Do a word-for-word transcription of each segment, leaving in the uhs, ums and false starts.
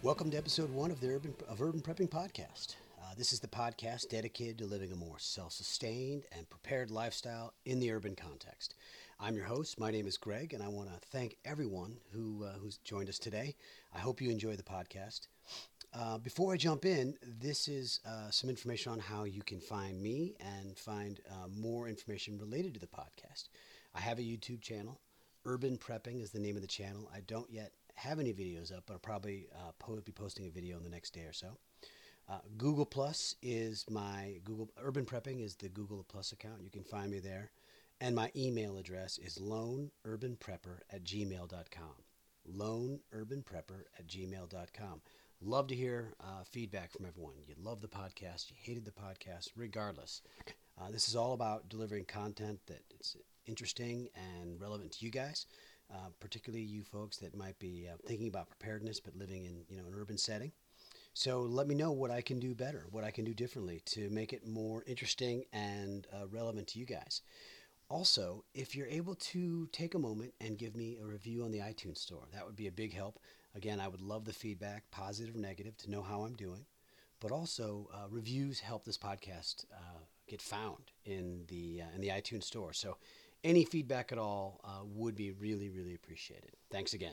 Welcome to episode one of the Urban of Urban Prepping Podcast. Uh, this is the podcast dedicated to living a more self-sustained and prepared lifestyle in the urban context. I'm your host. My name is Greg, and I want to thank everyone who uh, who's joined us today. I hope you enjoy the podcast. Uh, before I jump in, this is uh, some information on how you can find me and find uh, more information related to the podcast. I have a YouTube channel. Urban Prepping is the name of the channel. I don't yet have any videos up, but I'll probably uh, po- be posting a video in the next day or so. Uh, Google Plus is my Google Urban Prepping is the Google Plus account. You can find me there, and my email address is loneurbanprepper at gmail dot com. loneurbanprepper at gmail dot com. Love to hear uh, feedback from everyone. You love the podcast, you hated the podcast, regardless. Uh, this is all about delivering content that it's interesting and relevant to you guys. Uh, particularly you folks that might be uh, thinking about preparedness but living in you know an urban setting. So let me know what I can do better, what I can do differently to make it more interesting and uh, relevant to you guys. Also, if you're able to take a moment and give me a review on the iTunes store, that would be a big help. Again, I would love the feedback, positive or negative, to know how I'm doing. But also, uh, reviews help this podcast uh, get found in the uh, in the iTunes store. So any feedback at all uh, would be really, really appreciated. Thanks again.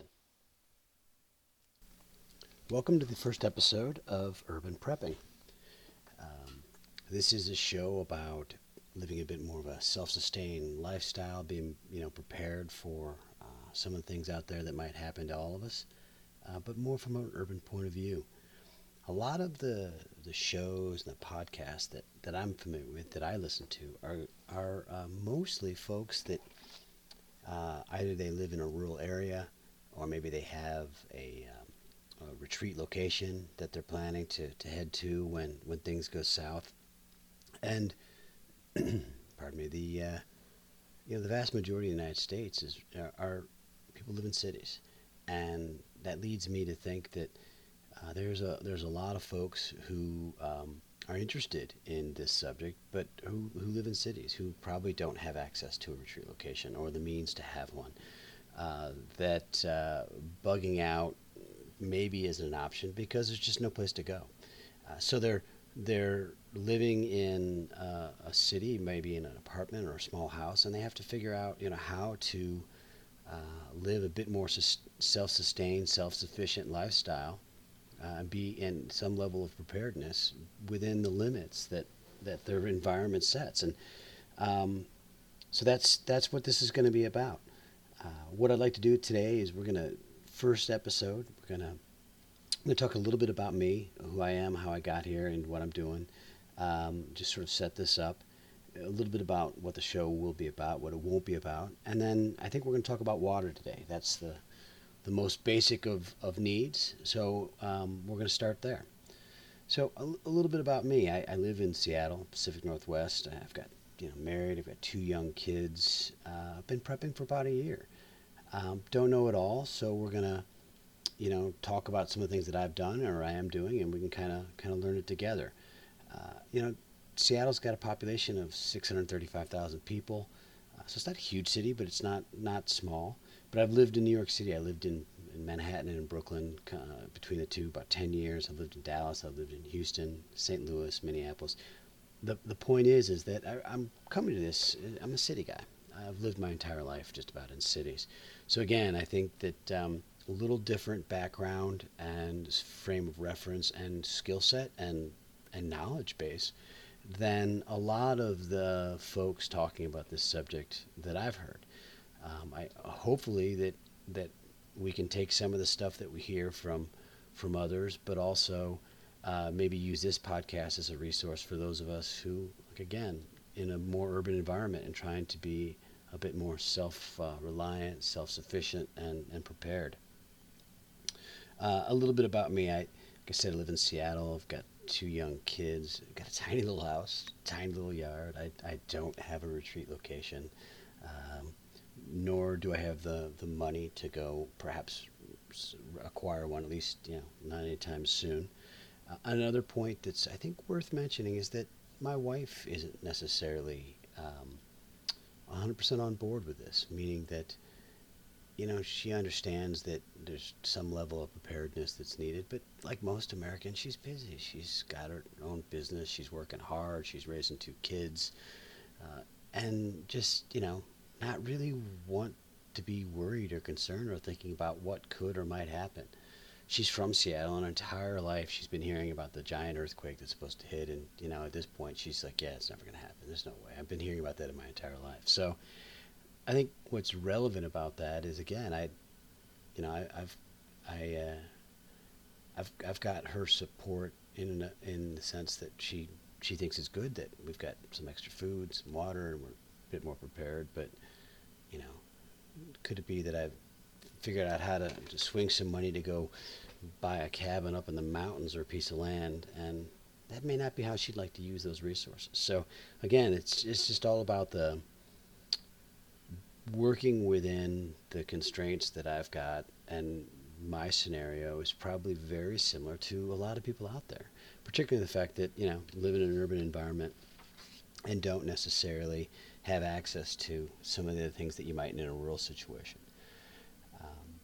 Welcome to the first episode of Urban Prepping. Um, this is a show about living a bit more of a self-sustained lifestyle, being you know prepared for uh, some of the things out there that might happen to all of us, uh, but more from an urban point of view. A lot of the the shows and the podcasts that, that I'm familiar with, that I listen to, are are uh, mostly folks that uh, either they live in a rural area, or maybe they have a, um, a retreat location that they're planning to, to head to when, when things go south. And pardon me, the uh, you know the vast majority of the United States is are, are people live in cities, and that leads me to think that Uh, there's a there's a lot of folks who um, are interested in this subject, but who, who live in cities, who probably don't have access to a retreat location or the means to have one. Uh, that uh, bugging out maybe isn't an option because there's just no place to go. Uh, so they're they're living in uh, a city, maybe in an apartment or a small house, and they have to figure out you know how to uh, live a bit more sus- self-sustained, self-sufficient lifestyle. Uh, be in some level of preparedness within the limits that, that their environment sets, and um, so that's that's what this is going to be about. Uh, what I'd like to do today is we're going to first episode we're going to I'm going to talk a little bit about me, who I am, how I got here, and what I'm doing. Um, just sort of set this up. A little bit about what the show will be about, what it won't be about, and then I think we're going to talk about water today. That's the the most basic of, of needs. So um, we're going to start there. So a, a little bit about me. I, I live in Seattle, Pacific Northwest. I've got you know married. I've got two young kids. Uh, I've been prepping for about a year. Um, don't know it all, so we're going to you know talk about some of the things that I've done or I am doing, and we can kind of kind of learn it together. Uh, you know, Seattle's got a population of six hundred thirty-five thousand people, uh, so it's not a huge city, but it's not not small. But I've lived in New York City. I lived in, in Manhattan and in Brooklyn, uh, between the two, about ten years. I've lived in Dallas. I've lived in Houston, Saint Louis, Minneapolis. The the point is, is that I, I'm coming to this. I'm a city guy. I've lived my entire life just about in cities. So again, I think that um, a little different background and frame of reference and skill set and and knowledge base than a lot of the folks talking about this subject that I've heard. Um, I hopefully that that we can take some of the stuff that we hear from from others, but also uh, maybe use this podcast as a resource for those of us who, like again, in a more urban environment and trying to be a bit more self-reliant, uh, self-sufficient, and and prepared. Uh, a little bit about me. I, like I said, I live in Seattle. I've got two young kids. I've got a tiny little house, tiny little yard. I I don't have a retreat location. Um, nor do I have the, the money to go perhaps acquire one, at least you know not anytime soon. Uh, another point that's I think worth mentioning is that my wife isn't necessarily um, one hundred percent on board with this, meaning that you know, she understands that there's some level of preparedness that's needed. But like most Americans, she's busy. She's got her own business. She's working hard. She's raising two kids, uh, and just you know, not really want to be worried or concerned or thinking about what could or might happen. She's from Seattle, and her entire life she's been hearing about the giant earthquake that's supposed to hit. And you know, at this point, she's like, "Yeah, it's never going to happen. There's no way." I've been hearing about that in my entire life. So I think what's relevant about that is again, I, you know, I, I've, I, uh, I've, I've got her support in in the sense that she she thinks it's good that we've got some extra food, some water, and we're a bit more prepared. But you know, could it be that I've figured out how to, to swing some money to go buy a cabin up in the mountains or a piece of land, and that may not be how she'd like to use those resources. So again, it's it's just all about the working within the constraints that I've got, and my scenario is probably very similar to a lot of people out there, particularly the fact that, you know, live in an urban environment and don't necessarily have access to some of the things that you might in a rural situation. Um,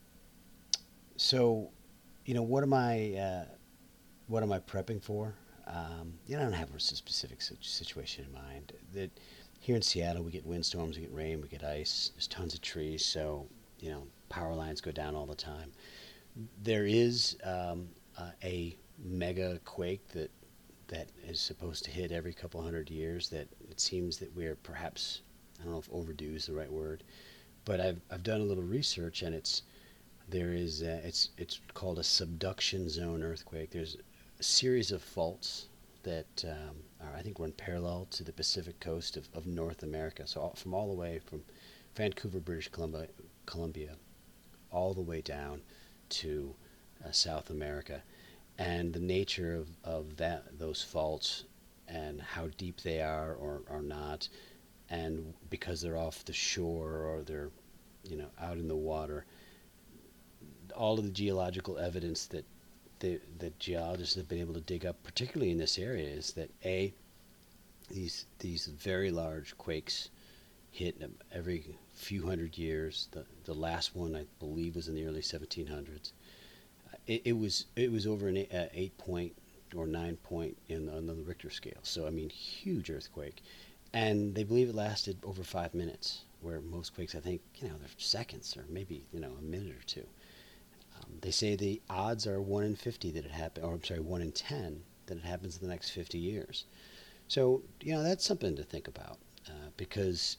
so, you know, what am I, uh, what am I prepping for? Um, you know, I don't have a specific situation in mind. That here in Seattle, we get windstorms, we get rain, we get ice. There's tons of trees, so you know, power lines go down all the time. There is um, uh, a mega quake that that is supposed to hit every couple hundred years. That it seems that we're perhaps, I don't know if overdue is the right word, but I've I've done a little research, and it's there is a, it's it's called a subduction zone earthquake. There's a series of faults that um, are, I think, run parallel to the Pacific coast of, of North America. So all, from all the way from Vancouver, British Columbia, Columbia all the way down to uh, South America, and the nature of, of that those faults and how deep they are or are not, and because they're off the shore or they're, you know, out in the water, all of the geological evidence that the, the geologists have been able to dig up, particularly in this area, is that a these these very large quakes hit every few hundred years. The the last one, I believe, was in the early seventeen hundreds. It, it was it was over an eight, uh, eight point or nine point in on the Richter scale. So I mean, huge earthquake, and they believe it lasted over five minutes, where most quakes, I think, you know, they're seconds or maybe, you know, a minute or two. Um, they say the odds are one in fifty that it happen, or I'm sorry, one in ten that it happens in the next fifty years. So you know, that's something to think about, uh, because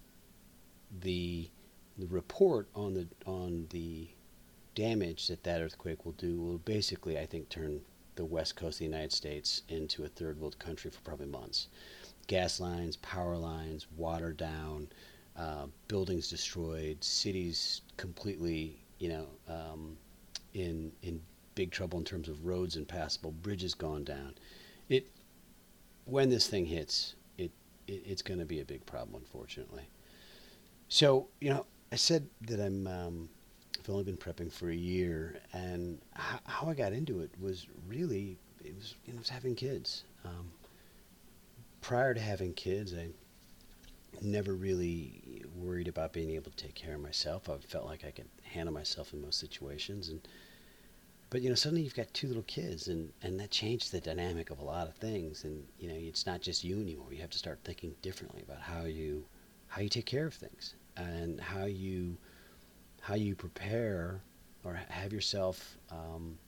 the the report on the on the damage that that earthquake will do will basically, I think, turn the west coast of the United States into a third world country for probably months. Gas lines, power lines, water down, uh, buildings destroyed, cities completely, you know, um, in in big trouble in terms of roads impassable, bridges gone down. It when this thing hits, it, it it's going to be a big problem, unfortunately. So you know, I said that I'm um, I've only been prepping for a year, and how, how I got into it was really it was you know, it was having kids. Um, prior to having kids, I never really worried about being able to take care of myself. I felt like I could handle myself in most situations, and but you know, suddenly you've got two little kids, and and that changed the dynamic of a lot of things. And you know, it's not just you anymore. You have to start thinking differently about how you how you take care of things, and how you how you prepare or have yourself um,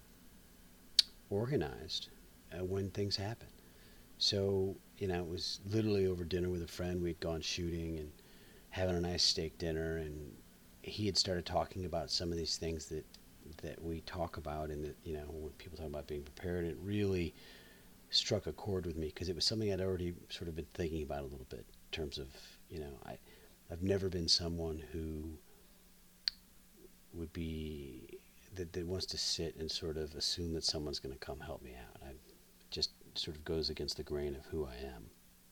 organized uh, when things happen. So you know, it was literally over dinner with a friend. We'd gone shooting and having a nice steak dinner, and he had started talking about some of these things that that we talk about, and that, you know, when people talk about being prepared, it really struck a chord with me because it was something I'd already sort of been thinking about a little bit in terms of, you know, I I've never been someone who would be that, that wants to sit and sort of assume that someone's going to come help me out. I just sort of goes against the grain of who I am.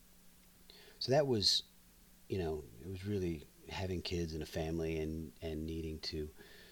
So that was, you know, it was really having kids and a family, and and needing to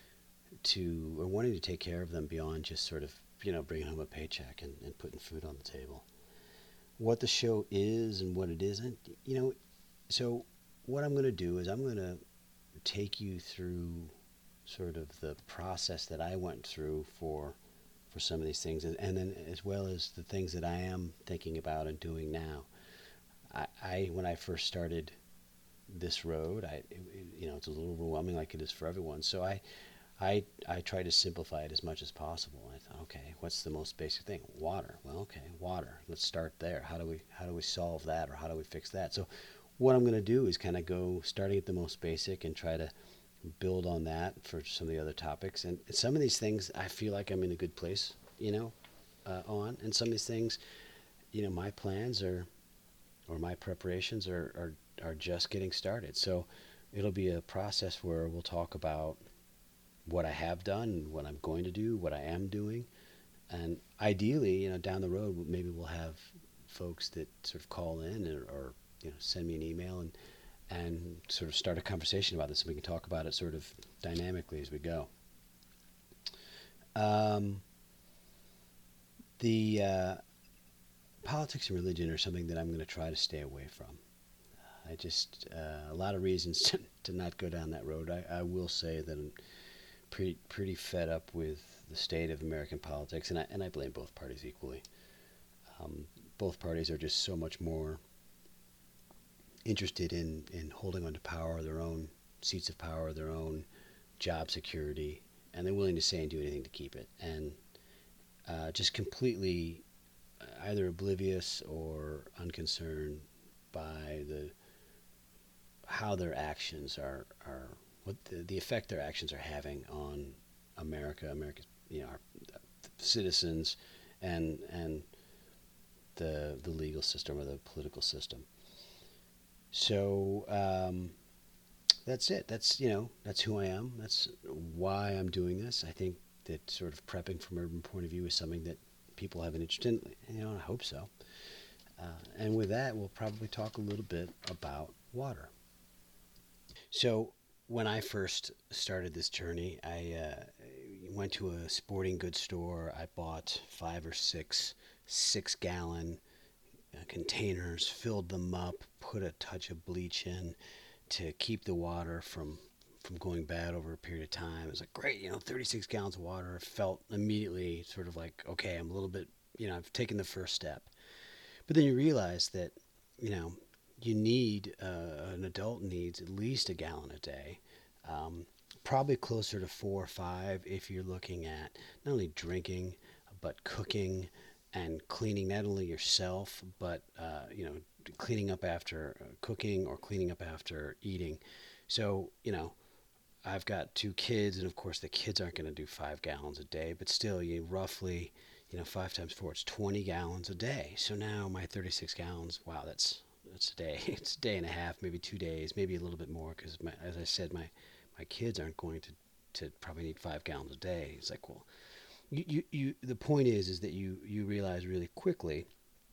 to or wanting to take care of them beyond just sort of, you know, bringing home a paycheck and, and putting food on the table. What the show is and what it isn't, you know, so what I'm going to do is I'm going to take you through sort of the process that I went through for for some of these things, and, and then as well as the things that I am thinking about and doing now. I, I when I first started this road, I it, you know it's a little overwhelming like it is for everyone. So I I I try to simplify it as much as possible. I thought, okay, what's the most basic thing? Water. Well, okay, water. Let's start there. How do we how do we solve that, or how do we fix that? So what I'm going to do is kind of go starting at the most basic and try to build on that for some of the other topics. And some of these things I feel like I'm in a good place, you know, uh, on. And some of these things, you know, my plans are or my preparations are, are are just getting started. So it'll be a process where we'll talk about what I have done, what I'm going to do, what I am doing, and ideally, you know, down the road, maybe we'll have folks that sort of call in or, or you know, send me an email and and sort of start a conversation about this, and we can talk about it sort of dynamically as we go. Um, the uh, politics and religion are something that I'm going to try to stay away from. I just uh, a lot of reasons to, to not go down that road. I, I will say that I'm pretty pretty fed up with the state of American politics, and I and I blame both parties equally. Um, both parties are just so much more interested in, in holding on to power, their own seats of power, their own job security, and they're willing to say and do anything to keep it. And uh, just completely either oblivious or unconcerned by the how their actions are, are what the, the effect their actions are having on America, America's you know our citizens, and and the the legal system or the political system. So um, that's it. That's you know that's who I am. That's why I'm doing this. I think that sort of prepping from an urban point of view is something that people have an interest in. You know, I hope so. Uh, and with that, we'll probably talk a little bit about water. So when I first started this journey, I uh, went to a sporting goods store. I bought five or six six gallon uh, containers, filled them up, put a touch of bleach in to keep the water from from going bad over a period of time. It was like, great, you know, thirty-six gallons of water. I felt immediately sort of like, okay, I'm a little bit, you know, I've taken the first step. But then you realize that, you know, you need, uh, an adult needs at least a gallon a day. Um, Probably closer to four or five if you're looking at not only drinking, but cooking and cleaning not only yourself, but, uh, you know, cleaning up after uh, cooking or cleaning up after eating. So, you know, I've got two kids, and of course the kids aren't going to do five gallons a day, but still, you roughly, you know, five times four, it's twenty gallons a day. So now my thirty-six gallons, wow, that's that's a day. It's a day and a half, maybe two days, maybe a little bit more, because as I said, my my kids aren't going to to probably need five gallons a day. It's like, well, you, you, you the point is is that you you realize really quickly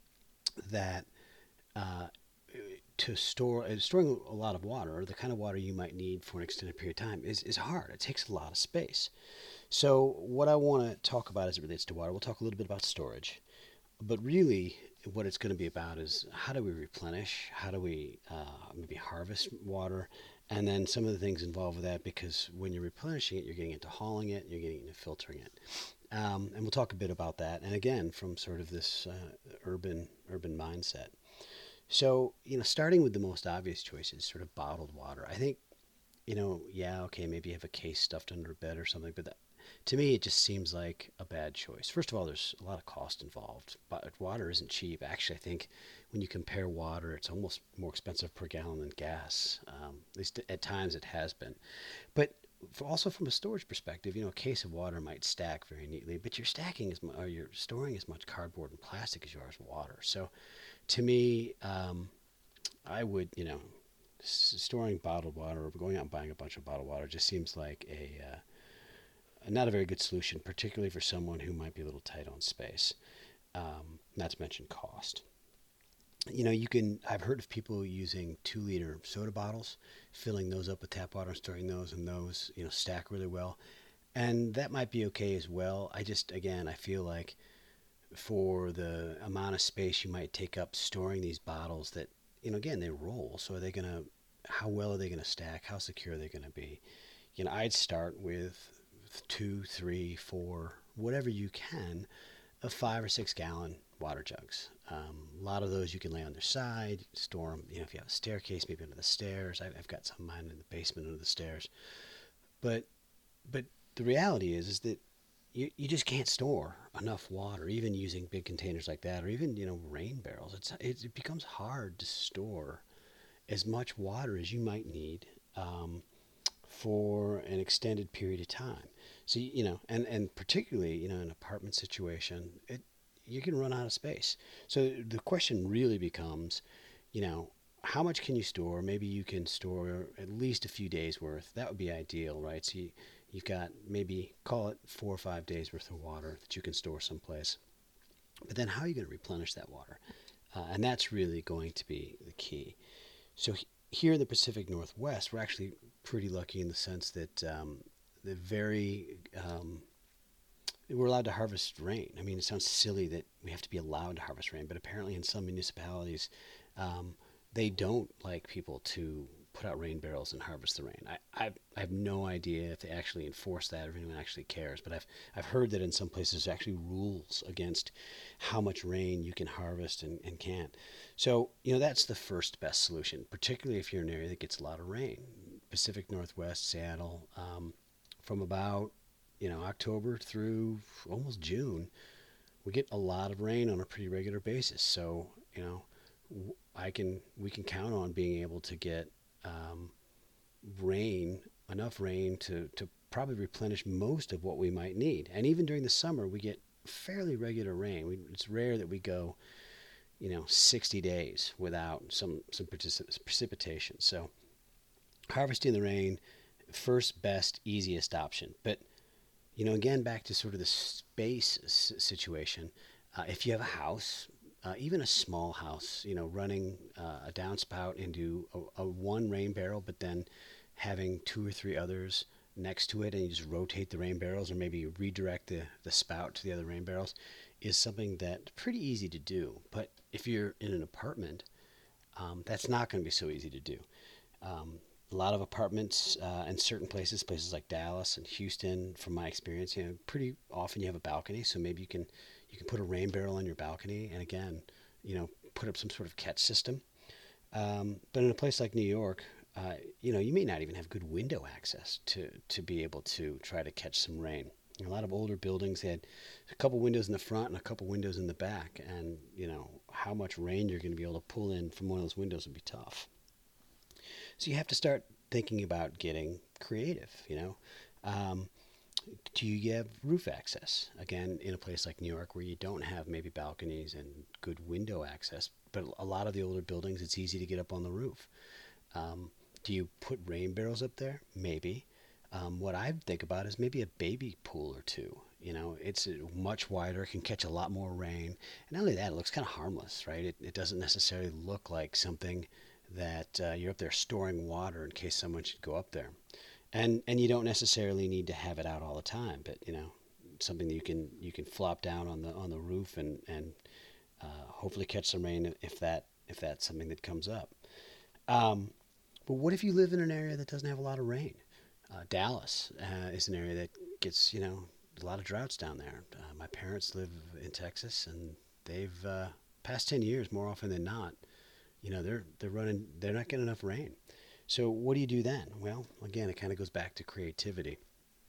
that uh, to store uh, storing a lot of water, or the kind of water you might need for an extended period of time, is, is hard. It takes a lot of space. So what I want to talk about as it relates to water, we'll talk a little bit about storage, but really what it's going to be about is how do we replenish, how do we uh, maybe harvest water, and then some of the things involved with that, because when you're replenishing it, you're getting into hauling it, you're getting into filtering it. Um, and we'll talk a bit about that, and again, from sort of this uh, urban urban mindset. So, you know, starting with the most obvious choices, sort of bottled water. I think, you know, yeah, okay, maybe you have a case stuffed under a bed or something, but that, to me, it just seems like a bad choice. First of all, there's a lot of cost involved, but water isn't cheap. Actually, I think when you compare water, it's almost more expensive per gallon than gas. Um, at least at times it has been. But for also from a storage perspective, you know, a case of water might stack very neatly, but you're stacking as mu- or you're storing as much cardboard and plastic as you are as water. So to me, um, I would, you know, s- storing bottled water or going out and buying a bunch of bottled water just seems like a uh, not a very good solution, particularly for someone who might be a little tight on space. Um, not to mention cost. You know, you can. I've heard of people using two-liter soda bottles, filling those up with tap water and storing those, and those, you know, stack really well. And that might be okay as well. I just, again, I feel like for the amount of space you might take up storing these bottles that, you know, again, they roll. So are they going to how well are they going to stack? How secure are they going to be? You know, I'd start with two, three, four, whatever you can, of five or six gallon water jugs. Um, a lot of those you can lay on their side, store them. You know, if you have a staircase, maybe under the stairs. I've, I've got some of mine in the basement under the stairs. But but the reality is is that you, you just can't store enough water, even using big containers like that, or even you know rain barrels. It's it, it becomes hard to store as much water as you might need um, for an extended period of time. So you know, and and particularly you know an apartment situation, it you can run out of space. So the question really becomes, you know, how much can you store? Maybe you can store at least a few days worth. That would be ideal, right? So you, you've got maybe call it four or five days worth of water that you can store someplace. But then how are you going to replenish that water? Uh, and that's really going to be the key. So he, here in the Pacific Northwest, we're actually pretty lucky in the sense that um, the very um, we're allowed to harvest rain. I mean, it sounds silly that we have to be allowed to harvest rain, but apparently in some municipalities, um, they don't like people to put out rain barrels and harvest the rain. I, I, I have no idea if they actually enforce that or if anyone actually cares, but I've I've heard that in some places there's actually rules against how much rain you can harvest and, and can't. So, you know, that's the first best solution, particularly if you're in an area that gets a lot of rain. Pacific Northwest, Seattle, um, from about you know October through almost June, we get a lot of rain on a pretty regular basis. So, you know, I can we can count on being able to get um, rain, enough rain to, to probably replenish most of what we might need. And even during the summer, we get fairly regular rain. We, it's rare that we go, you know, sixty days without some some particip- precipitation. So harvesting the rain, first best, easiest option. But you know, again, back to sort of the space s- situation. Uh, if you have a house, uh, even a small house, you know, running uh, a downspout into a, a one rain barrel, but then having two or three others next to it, and you just rotate the rain barrels, or maybe you redirect the, the spout to the other rain barrels, is something that's pretty easy to do. But if you're in an apartment, um, that's not going to be so easy to do. Um, a lot of apartments uh, in certain places, places like Dallas and Houston, from my experience, you know, pretty often you have a balcony, so maybe you can you can put a rain barrel on your balcony, and again, you know, put up some sort of catch system. Um, but in a place like New York, uh, you know, you may not even have good window access to to be able to try to catch some rain. A lot of older buildings had a couple windows in the front and a couple windows in the back, and you know how much rain you're going to be able to pull in from one of those windows would be tough. So you have to start thinking about getting creative, you know. Um, do you have roof access? Again, in a place like New York where you don't have maybe balconies and good window access, but a lot of the older buildings, it's easy to get up on the roof. Um, do you put rain barrels up there? Maybe. Um, what I think about is maybe a baby pool or two. You know, it's much wider, can catch a lot more rain. And not only that, it looks kind of harmless, right? It, it doesn't necessarily look like something that uh, you're up there storing water in case someone should go up there. And and you don't necessarily need to have it out all the time, but you know, something that you can you can flop down on the on the roof and and uh, hopefully catch some rain if that if that's something that comes up. Um, but what if you live in an area that doesn't have a lot of rain? Uh, Dallas uh, is an area that gets you know a lot of droughts down there. Uh, my parents live in Texas, and they've uh, past ten years more often than not, you know, they're they're running they're not getting enough rain. So what do you do then? Well, again, it kind of goes back to creativity.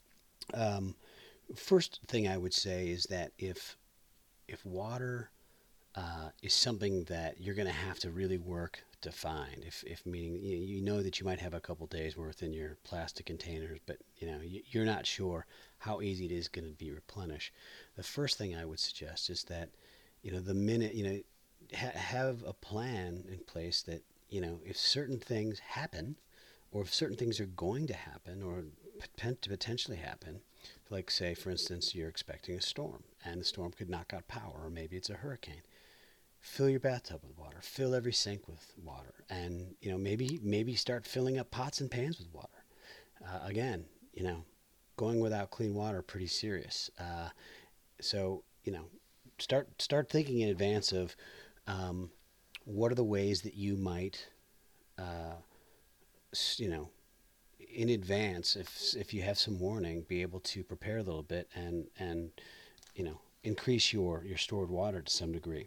Um, First thing I would say is that if if water uh, is something that you're going to have to really work to find, if, if meaning you, you know that you might have a couple days worth in your plastic containers, but you know you, you're not sure how easy it is going to be replenished. The first thing I would suggest is that you know the minute you know ha- have a plan in place that you know if certain things happen, or if certain things are going to happen, or potentially happen, like say for instance you're expecting a storm and the storm could knock out power, or maybe it's a hurricane. Fill your bathtub with water. Fill every sink with water, and you know maybe maybe start filling up pots and pans with water. Uh, again, you know, going without clean water pretty serious. Uh, so you know, start start thinking in advance of um, what are the ways that you might uh, you know, in advance, if if you have some warning, be able to prepare a little bit and and you know increase your your stored water to some degree.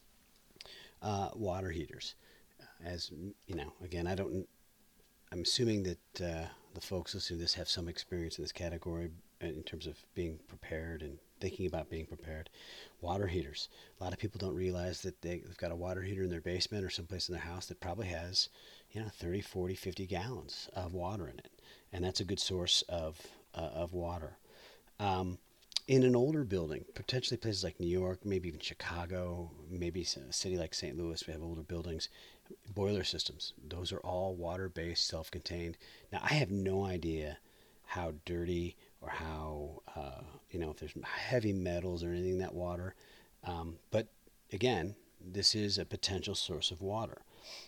Uh, water heaters, as you know, again, I don't. I'm assuming that uh, the folks listening to this have some experience in this category in terms of being prepared and thinking about being prepared. Water heaters. A lot of people don't realize that they, they've got a water heater in their basement or someplace in their house that probably has, you know, thirty, forty, fifty gallons of water in it. And that's a good source of, uh, of water. Um, in an older building, potentially places like New York, maybe even Chicago, maybe a city like Saint Louis, we have older buildings, boiler systems. Those are all water-based, self-contained. Now, I have no idea how dirty or how, uh, you know, if there's heavy metals or anything in that water. Um, but again, this is a potential source of water.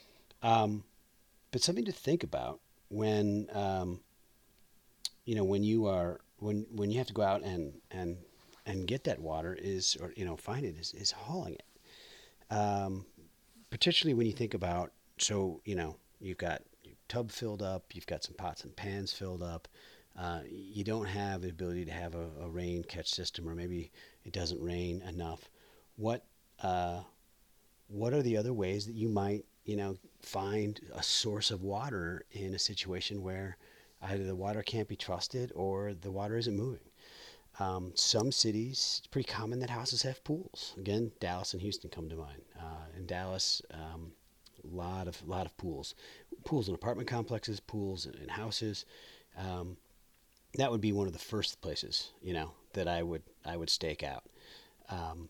Um, but something to think about when, um, you know, when you are when when you have to go out and and and get that water is, or you know, find it is, is hauling it. Um, Particularly when you think about, so you know, you've got your tub filled up, you've got some pots and pans filled up. Uh, you don't have the ability to have a, a rain catch system, or maybe it doesn't rain enough. What uh, what are the other ways that you might, you know, find a source of water in a situation where either the water can't be trusted or the water isn't moving? Um, some cities, it's pretty common that houses have pools. Again, Dallas and Houston come to mind. Uh, in Dallas, um, a lot of lot of pools, pools in apartment complexes, pools in, in houses. Um, that would be one of the first places, you know, that I would I would stake out. Um,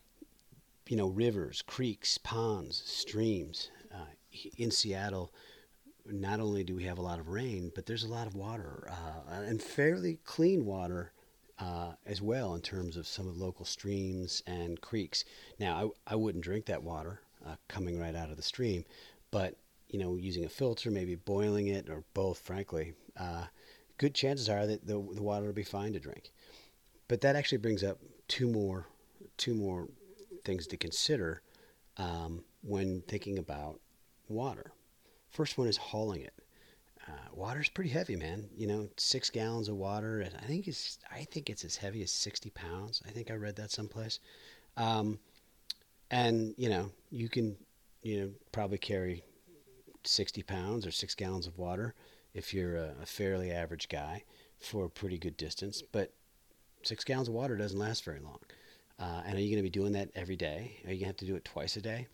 you know, rivers, creeks, ponds, streams. Uh, in Seattle, not only do we have a lot of rain, but there's a lot of water uh, and fairly clean water uh, as well in terms of some of the local streams and creeks. Now, I, I wouldn't drink that water uh, coming right out of the stream, but you know, using a filter, maybe boiling it, or both, frankly, uh, good chances are that the, the water will be fine to drink. But that actually brings up two more two more things to consider um, when thinking about water. First one is hauling it. Uh, water's pretty heavy, man. You know, six gallons of water. I think it's I think it's as heavy as sixty pounds. I think I read that someplace. Um, and you know, you can you know probably carry sixty pounds or six gallons of water if you're a, a fairly average guy for a pretty good distance. But six gallons of water doesn't last very long. Uh, and are you going to be doing that every day? Are you going to have to do it twice a day?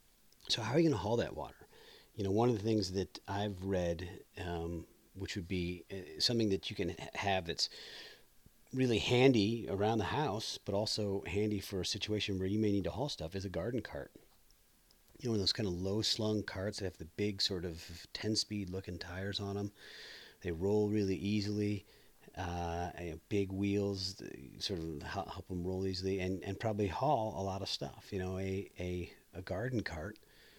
So how are you going to haul that water? You know, one of the things that I've read, um, which would be uh, something that you can have that's really handy around the house, but also handy for a situation where you may need to haul stuff, is a garden cart. You know, one of those kind of low slung carts that have the big sort of ten speed looking tires on them. They roll really easily. Uh, big wheels sort of help them roll easily, and, and probably haul a lot of stuff. You know, a, a, a garden cart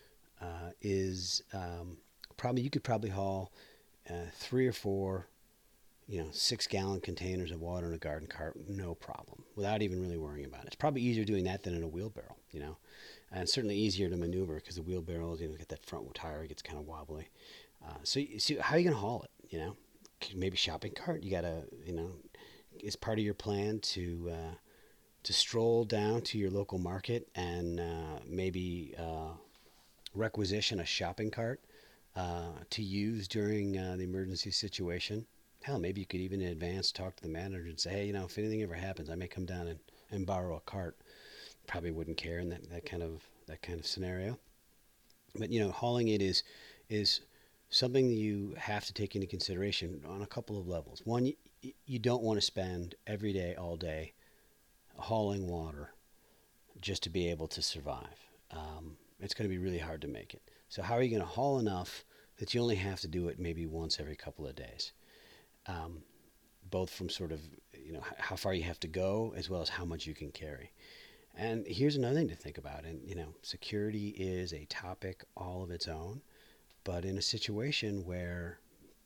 uh, is um, probably, you could probably haul uh, three or four, you know, six gallon containers of water in a garden cart, no problem, without even really worrying about it. It's probably easier doing that than in a wheelbarrow, you know, and certainly easier to maneuver because the wheelbarrow, you know, get that front tire, it gets kind of wobbly. Uh, so, so how are you going to haul it, you know? Maybe shopping cart. You gotta, you know, is part of your plan to uh, to stroll down to your local market and uh, maybe uh, requisition a shopping cart uh, to use during uh, the emergency situation. Hell, maybe you could even in advance talk to the manager and say, hey, you know, if anything ever happens, I may come down and, and borrow a cart. Probably wouldn't care in that, that kind of that kind of scenario. But you know, hauling it is is something that you have to take into consideration on a couple of levels. One, you, you don't want to spend every day, all day, hauling water just to be able to survive. Um, it's going to be really hard to make it. So how are you going to haul enough that you only have to do it maybe once every couple of days? Um, both from sort of, you know, how far you have to go as well as how much you can carry. And here's another thing to think about. And, you know, security is a topic all of its own. But in a situation where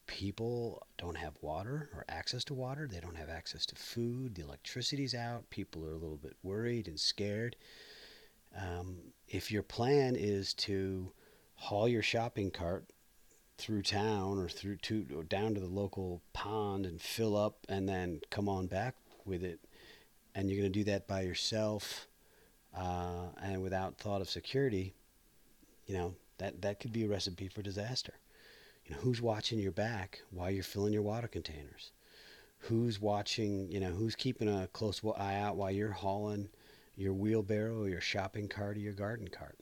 people don't have water or access to water, they don't have access to food, the electricity's out, people are a little bit worried and scared. Um, if your plan is to haul your shopping cart through town or through to or down to the local pond and fill up and then come on back with it, and you're going to do that by yourself uh, and without thought of security, you know, that, that could be a recipe for disaster. You know, who's watching your back while you're filling your water containers? Who's watching, you know, who's keeping a close eye out while you're hauling your wheelbarrow or your shopping cart or your garden cart?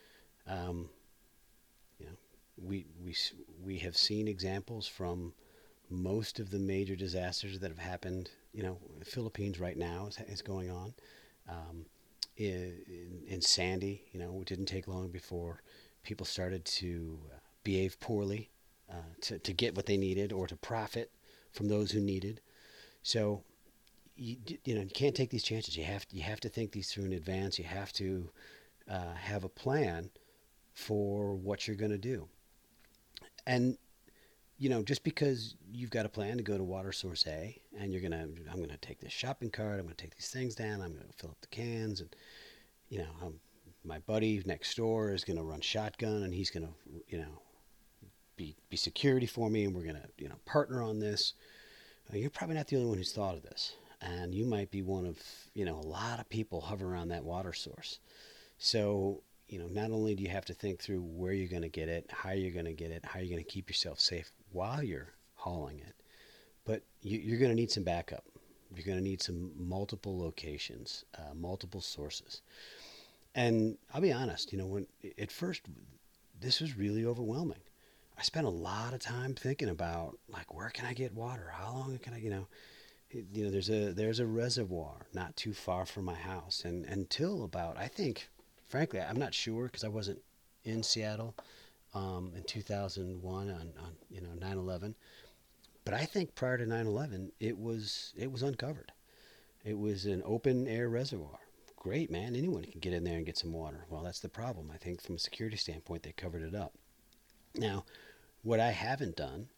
Um, you know, we, we, we have seen examples from most of the major disasters that have happened. You know, the Philippines right now is, is going on. Um, in, in Sandy, you know, it didn't take long before people started to uh, behave poorly uh, to, to get what they needed or to profit from those who needed. So, you, you know, you can't take these chances. You have, you have to think these through in advance. You have to uh, have a plan for what you're going to do. And, you know, just because you've got a plan to go to water source A and you're going to, I'm going to take this shopping cart, I'm going to take these things down, I'm going to fill up the cans, and, you know, I'm, my buddy next door is going to run shotgun and he's going to, you know, be, be security for me, and we're going to, you know, partner on this. You're probably not the only one who's thought of this. And you might be one of, you know, a lot of people hovering around that water source. So, you know, not only do you have to think through where you're going to get it, how you're going to get it, how you're going to keep yourself safe while you're hauling it, but you, you're going to need some backup. You're going to need some multiple locations, uh, multiple sources. And I'll be honest, you know, when at first this was really overwhelming. I spent a lot of time thinking about, like, where can I get water? How long can I, you know, you know, there's a there's a reservoir not too far from my house, and until about, I think, frankly, I'm not sure because I wasn't in Seattle um, in two thousand one on, on you know nine eleven, but I think prior to nine eleven it was it was uncovered. It was an open air reservoir. Great, man, anyone can get in there and get some water. Well, that's the problem. I think from a security standpoint they covered it up. Now, what I haven't done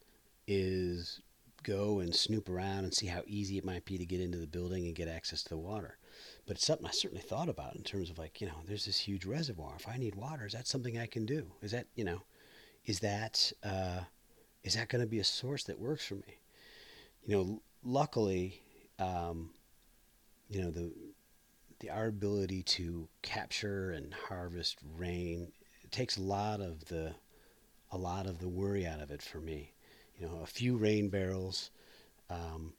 is go and snoop around and see how easy it might be to get into the building and get access to the water. But it's something I certainly thought about in terms of, like, you know, there's this huge reservoir. If I need water, is that something I can do? Is that, you know, is that, uh, is that going to be a source that works for me? You know, luckily, um, you know, the, the, our ability to capture and harvest rain, it takes a lot of the, a lot of the worry out of it for me. You know, a few rain barrels, um,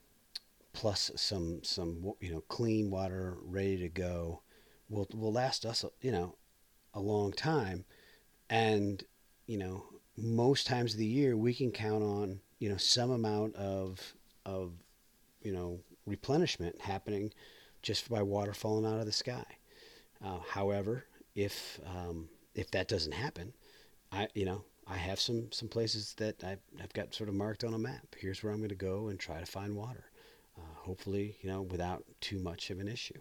plus some some you know clean water ready to go, will will last us you know a long time, and you know most times of the year we can count on you know some amount of of you know replenishment happening just by water falling out of the sky. Uh, however, if um, if that doesn't happen, I you know I have some, some places that I've, I've got sort of marked on a map. Here's where I'm going to go and try to find water, uh, hopefully, you know, without too much of an issue.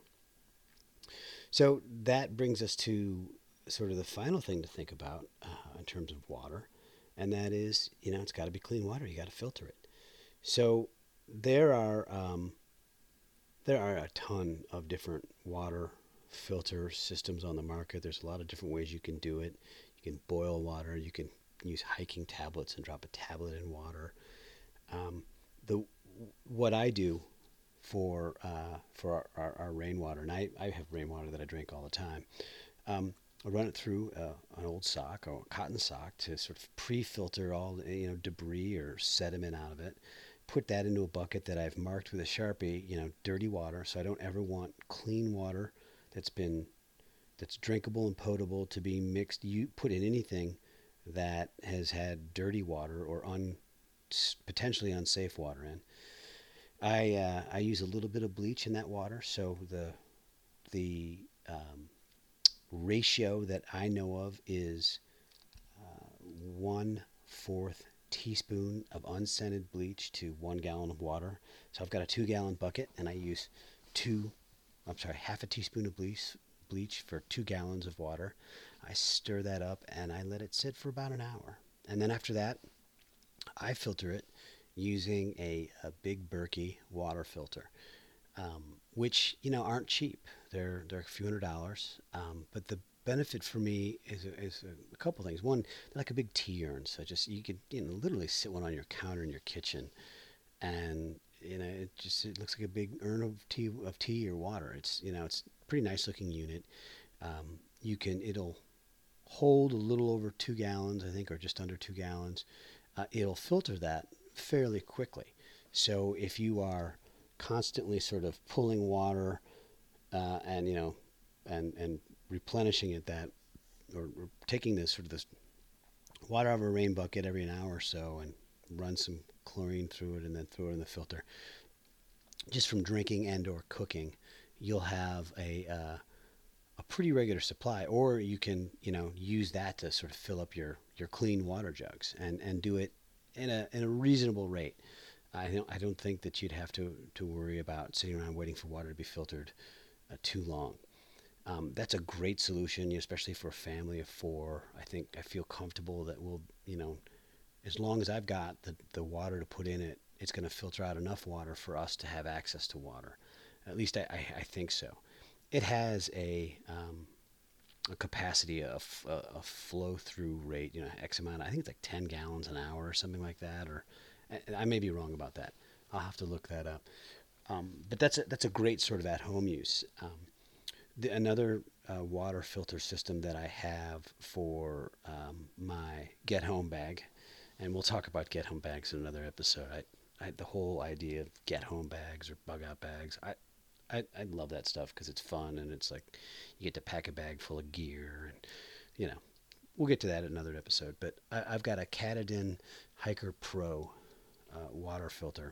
So that brings us to sort of the final thing to think about uh, in terms of water, and that is, you know, it's got to be clean water. You got to filter it. So there are um, there are a ton of different water filter systems on the market. There's a lot of different ways you can do it. You can boil water. You can use hiking tablets and drop a tablet in water. Um, the what I do for uh, for our, our, our rainwater, and I, I have rainwater that I drink all the time. Um, I run it through uh, an old sock or a cotton sock to sort of pre-filter all you know debris or sediment out of it. Put that into a bucket that I've marked with a Sharpie, you know, dirty water. So I don't ever want clean water that's been that's drinkable and potable to be mixed. You put in anything that has had dirty water or un, potentially unsafe water in. I uh, I use a little bit of bleach in that water, so the the um, ratio that I know of is uh, one fourth teaspoon of unscented bleach to one gallon of water. So I've got a two gallon bucket, and I use two, I'm sorry, half a teaspoon of bleach bleach for two gallons of water. I stir that up and I let it sit for about an hour. And then after that, I filter it using a, a big Berkey water filter, um, which, you know, aren't cheap. They're, they're a few hundred dollars. Um, but the benefit for me is, a, is a, a couple things. One, they're like a big tea urn. So just, you could, you know, literally sit one on your counter in your kitchen, and, you know, it just, it looks like a big urn of tea, of tea or water. It's, you know, it's a pretty nice looking unit. Um, you can, it'll hold a little over two gallons, I think, or just under two gallons. Uh, it'll filter that fairly quickly. So if you are constantly sort of pulling water, uh, and, you know, and, and replenishing it, that, or, or taking this sort of this water out of a rain bucket every an hour or so and run some chlorine through it and then throw it in the filter, just from drinking and or cooking, you'll have a, uh, a pretty regular supply. Or you can, you know, use that to sort of fill up your, your clean water jugs, and, and do it in a, in a reasonable rate. I don't, I don't think that you'd have to, to worry about sitting around waiting for water to be filtered uh, too long. Um, that's a great solution, especially for a family of four. I think I feel comfortable that we'll, you know, as long as I've got the, the water to put in it, it's going to filter out enough water for us to have access to water. At least I, I, I think so. It has a, um, a capacity of a, a flow through rate, you know, X amount. I think it's like ten gallons an hour or something like that. Or I may be wrong about that. I'll have to look that up. Um, but that's a, that's a great sort of at home use. Um, the, another uh, water filter system that I have for um, my Get Home bag, and we'll talk about Get Home bags in another episode. I, I the whole idea of Get Home bags or bug out bags, I, I, I love that stuff because it's fun, and it's like you get to pack a bag full of gear, and, you know, we'll get to that in another episode. But I, I've got a Katadyn Hiker Pro uh, water filter.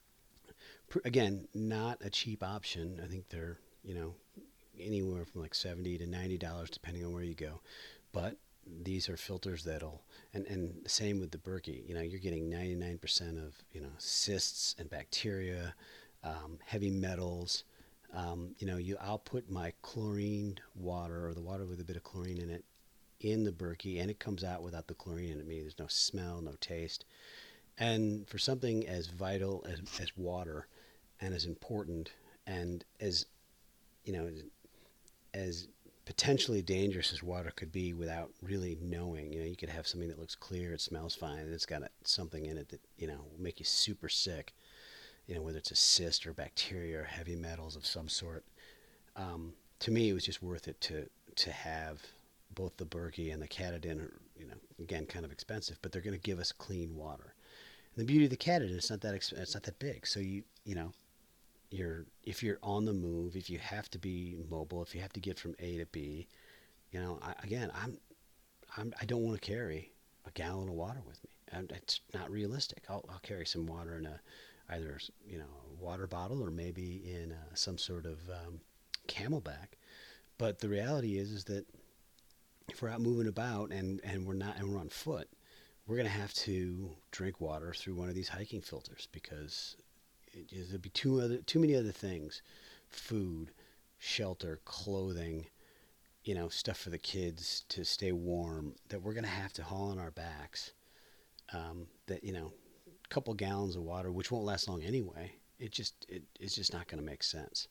Again, not a cheap option. I think they're, you know, anywhere from like seventy to ninety dollars depending on where you go. But these are filters that'll, and, and same with the Berkey, you know, you're getting ninety-nine percent of, you know, cysts and bacteria, um, heavy metals. Um, you know, you, I'll put my chlorined water, or the water with a bit of chlorine in it, in the Berkey, and it comes out without the chlorine in it. I mean, there's no smell, no taste. And for something as vital as, as water, and as important, and as, you know, as, as potentially dangerous as water could be without really knowing, you know, you could have something that looks clear, it smells fine, and it's got a, something in it that, you know, will make you super sick, you know, whether it's a cyst or bacteria or heavy metals of some sort. Um, to me, it was just worth it to, to have both the Berkey and the Katadyn. Are, you know, again, kind of expensive, but they're going to give us clean water. And the beauty of the Katadyn, it's not that exp- it's not that big. So you you know, you're if you're on the move, if you have to be mobile, if you have to get from A to B, you know, I, again, I'm I'm I don't want to carry a gallon of water with me. And it's not realistic. I'll I'll carry some water in a either, you know, a water bottle, or maybe in a, some sort of um, Camelback. But the reality is is that if we're out moving about, and, and we're not and we're on foot, we're going to have to drink water through one of these hiking filters, because it, there'll be too other too many other things: food, shelter, clothing, you know, stuff for the kids to stay warm, that we're going to have to haul on our backs. Um, that, you know, a couple gallons of water, which won't last long anyway, it just it, it's just not going to make sense.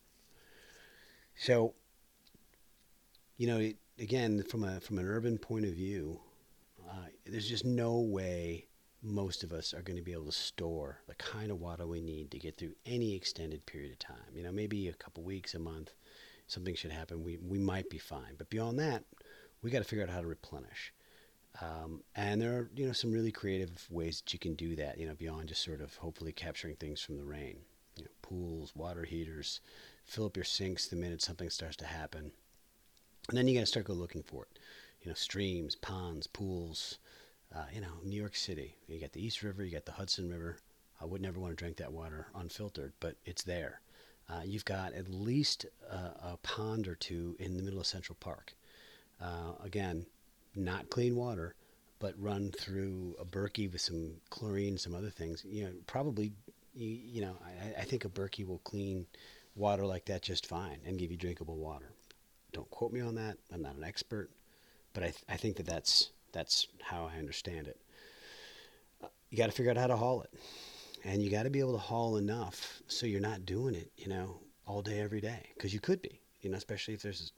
So, you know, it, again, from a from an urban point of view, uh, there's just no way most of us are going to be able to store the kind of water we need to get through any extended period of time. You know, maybe a couple weeks, a month, something should happen. We we might be fine, but beyond that, we got to figure out how to replenish. Um, and there are, you know, some really creative ways that you can do that. You know, beyond just sort of hopefully capturing things from the rain. You know, pools, water heaters, fill up your sinks the minute something starts to happen. And then you got to start go looking for it. You know, streams, ponds, pools. Uh, you know, New York City. You got the East River, you got the Hudson River. I would never want to drink that water unfiltered, but it's there. Uh, you've got at least a, a pond or two in the middle of Central Park. Uh, again, not clean water, but run through a Berkey with some chlorine, some other things. You know, probably, you, you know, I, I think a Berkey will clean water like that just fine and give you drinkable water. Don't quote me on that. I'm not an expert, but I, th- I think that that's that's how I understand it. Uh, you got to figure out how to haul it, and you got to be able to haul enough so you're not doing it, you know, all day every day, because you could be, you know, especially if there's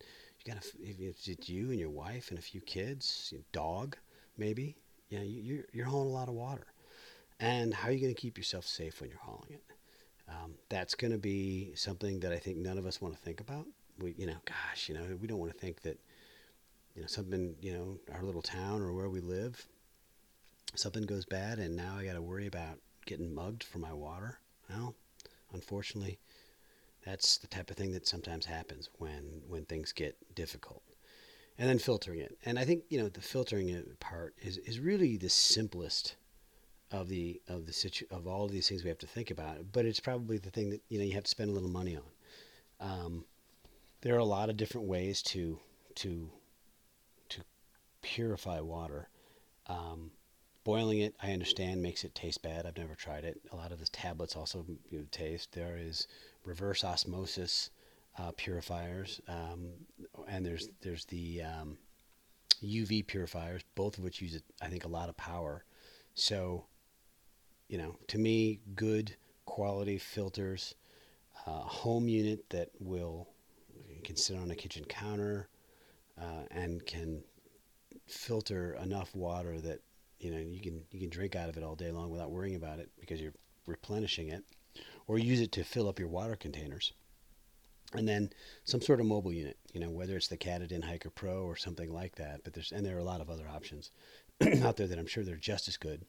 you got to, if it's you and your wife and a few kids, your dog, maybe, you know, you, you're, you're hauling a lot of water. And how are you going to keep yourself safe when you're hauling it? Um, that's going to be something that I think none of us want to think about. We, you know, gosh, you know, we don't want to think that, you know, something, you know, our little town or where we live, something goes bad and now I got to worry about getting mugged for my water. Well, unfortunately, that's the type of thing that sometimes happens when, when things get difficult. And then filtering it. And I think, you know, the filtering it part is, is really the simplest of the of the situ- of all of these things we have to think about, but it's probably the thing that, you know, you have to spend a little money on. Um, there are a lot of different ways to to to purify water. Um, boiling it, I understand, makes it taste bad. I've never tried it. A lot of the tablets also, you know, taste. There is reverse osmosis uh, purifiers, um, and there's there's the um, U V purifiers, both of which use, I think, a lot of power. So, you know, to me, good quality filters, a uh, home unit that will can sit on a kitchen counter uh, and can filter enough water that, you know, you can you can drink out of it all day long without worrying about it because you're replenishing it, or use it to fill up your water containers. And then some sort of mobile unit, you know, whether it's the Katadyn Hiker Pro or something like that. But there's and there are a lot of other options out there that I'm sure they're just as good.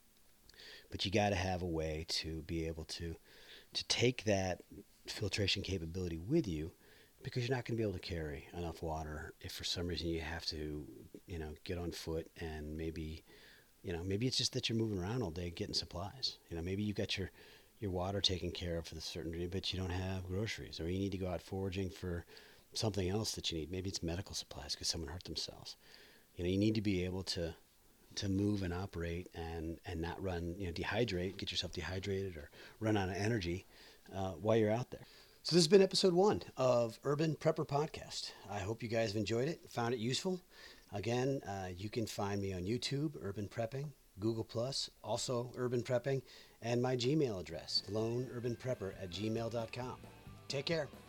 But you got to have a way to be able to to take that filtration capability with you, because you're not going to be able to carry enough water if for some reason you have to, you know, get on foot and maybe, you know, maybe it's just that you're moving around all day getting supplies. You know, maybe you got your your water taken care of for the certain degree, but you don't have groceries, or you need to go out foraging for something else that you need. Maybe it's medical supplies because someone hurt themselves. You know, you need to be able to to move and operate and, and not run, you know, dehydrate, get yourself dehydrated or run out of energy uh, while you're out there. So this has been episode one of Urban Prepper Podcast. I hope you guys have enjoyed it, found it useful. Again, uh, you can find me on YouTube, Urban Prepping, Google Plus, also Urban Prepping, and my Gmail address, loneurbanprepper at gmail dot com. Take care.